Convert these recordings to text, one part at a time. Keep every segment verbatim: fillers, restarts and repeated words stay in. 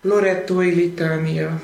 Lorettói litánia.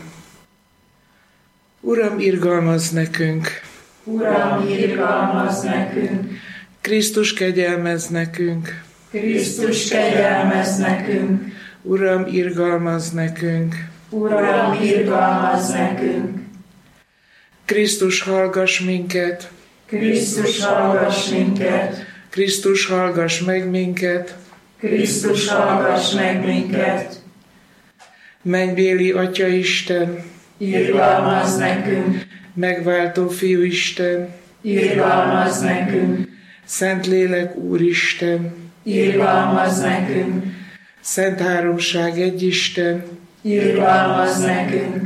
Uram, irgalmazz nekünk! Uram, irgalmazz nekünk! Krisztus, kegyelmezz nekünk! Krisztus, kegyelmezz nekünk! Uram, irgalmazz nekünk! Uram, irgalmazz nekünk! Krisztus, hallgass minket! Krisztus, hallgass minket! Krisztus, hallgass meg minket! Krisztus, hallgass meg minket! Mennybéli Atya Isten! Irgalmazz nekünk! Megváltó Fiú Isten! Irgalmazz nekünk! Szentlélek Úristen! Irgalmazz nekünk! Szent Háromság egy Isten! Irgalmazz nekünk!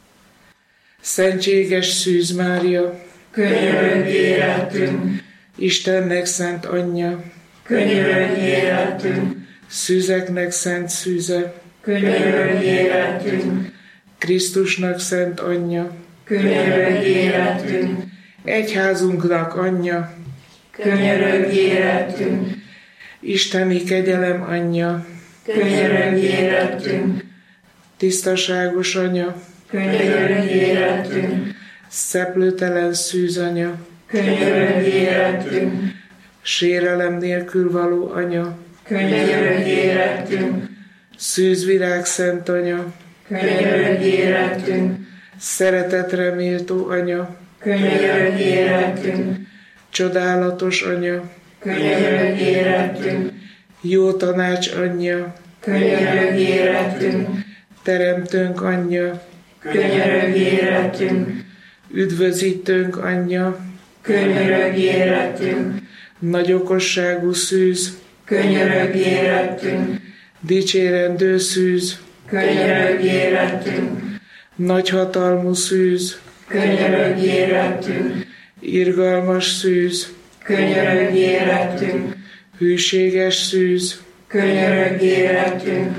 Szentséges Szűz Mária! Könyörögj érettünk! Istennek szent anyja! Könyörögj érettünk! Szűzeknek szent szűze! Könyörögj érettünk! Krisztusnak szent anyja! Könyörögj érettünk! Egyházunknak anyja! Könyörögj érettünk! Isteni kegyelem anyja! Könyörögj érettünk! Tisztaságos anya! Könyörögj érettünk! Szeplőtelen szűz anya! Könyörögj érettünk! Sérelem nélkül való anya! Könyörögj érettünk! Szűzvirág szent anya! Könyörögj érettünk! Szeretetre méltó anya! Könyörögj érettünk! Csodálatos anya! Könyörögj érettünk! Jó tanács anyja! Könyörögj érettünk! Teremtőnk anyja! Könyörögj érettünk! Üdvözítőnk anyja! Könyörögj érettünk! Nagy okosságú szűz! Könyörögj érettünk! Dicsérendő szűz! Könyörögj érettünk! Nagy hatalmú szűz! Könyörögj érettünk! Irgalmas szűz! Könyörögj érettünk! Hűséges szűz! Könyörögj érettünk!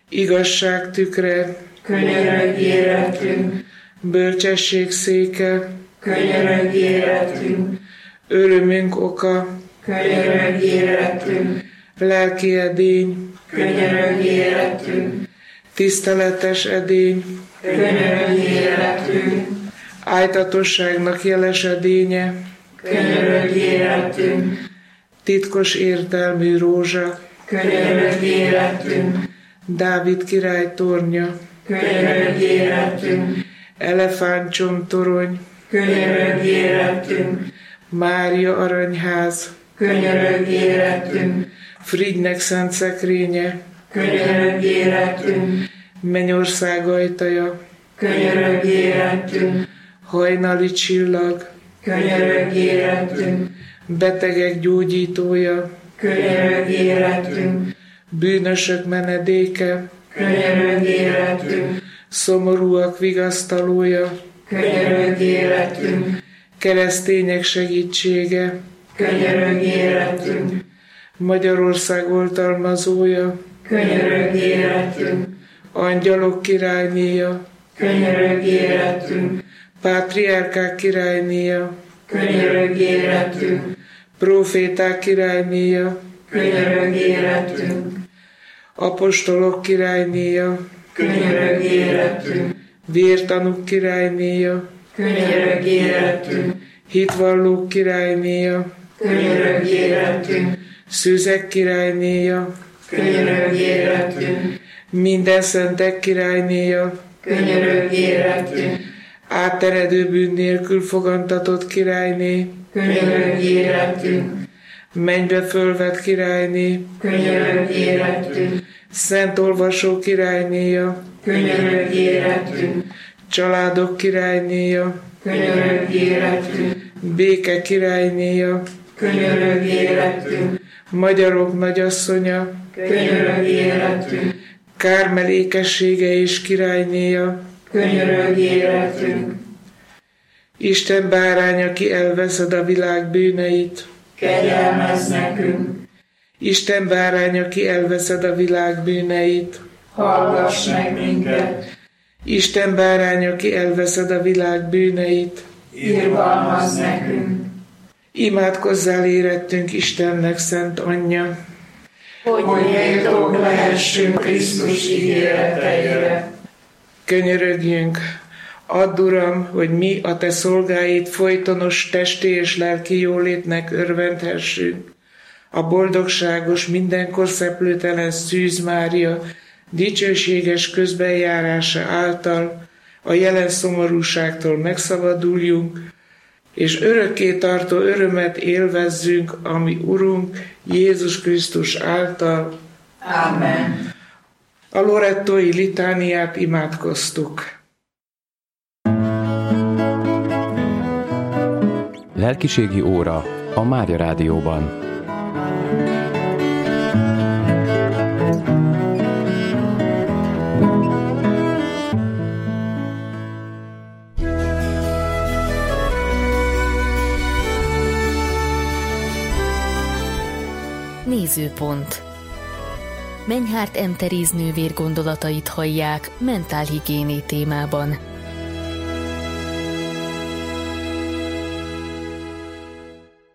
Igazság tükre! Könyörögj érettünk! Bölcsesség széke! Könyörögj érettünk! Örömünk oka! Könyörögj érettünk! Lelki edény! Könyörögj érettünk! Tiszteletes edény! Könyörögj érettünk! Ájtatosságnak jeles edénye! Könyörögj érettünk! Titkos értelmű rózsa! Könyörögj érettünk! Dávid király tornya! Könyörögj érettünk! Elefántcsontorony! Könyörögj érettünk! Mária aranyház! Könyörögj érettünk! Frigynek szent szekrénye! Könyörögj érettünk! Mennyország ajtaja! Könyörögj érettünk! Hajnali csillag! Könyörögj érettünk! Betegek gyógyítója! Könyörögj érettünk! Bűnösök menedéke! Könyörögj érettünk! Szomorúak vigasztalója! Könyörögj érettünk! Keresztények segítsége! Könyörögj érettünk! Magyarország oltalmazója! Könyörögj érettünk! Angyalok királynéja! Könyörögj érettünk! Pátriárkák királynéja! Könyörögj érettünk! Proféták királynéja! Könyörögj érettünk! Apostolok királynéja! Könyörögj érettünk! Vértanúk királynéja! Könyörögj érettünk! Hitvallók királynéja! Könyörögj érettünk! Szűzek királynéja! Könyörögj érettünk! Minden szentek királynéja! Könyörögj érettünk! Átteredő bűn nélkül fogantatott királyné! Könyörögj érettünk! Mennybe fölvett királyné! Könyörögj érettünk! Szent olvasó királynéja! Könyörögj érettünk! Családok királynéja! Könyörögj érettünk! Béke királynéja! Könyörögj érettünk! Magyarok nagyasszonya! Könyörögj érettünk! Kármel ékessége és királynéja! Könyörögj érettünk! Isten bárány, aki elveszed a világ bűneit! Kegyelmezz nekünk! Isten bárány, aki elveszed a világ bűneit! Hallgass meg minket! Isten bárány, aki elveszed a világ bűneit! Irgalmazz nekünk! Imádkozzál érettünk Istennek szent anyja! Hogy méltók lehessünk Krisztus ígéreteire. Könyörögjünk, add, Uram, hogy mi a Te szolgáid folytonos testi és lelki jólétnek örvendhessünk. A boldogságos, mindenkor szeplőtelen Szűz Mária dicsőséges közbenjárása által a jelen szomorúságtól megszabaduljunk, és örökké tartó örömet élvezzünk, ami Urunk Jézus Krisztus által. Amen. A lorettói litániát imádkoztuk. Lelkiségi óra a Mária Rádióban. Nézőpont. Menyhárt M. Teréz nővér gondolatait hallják mentálhigiéné témában.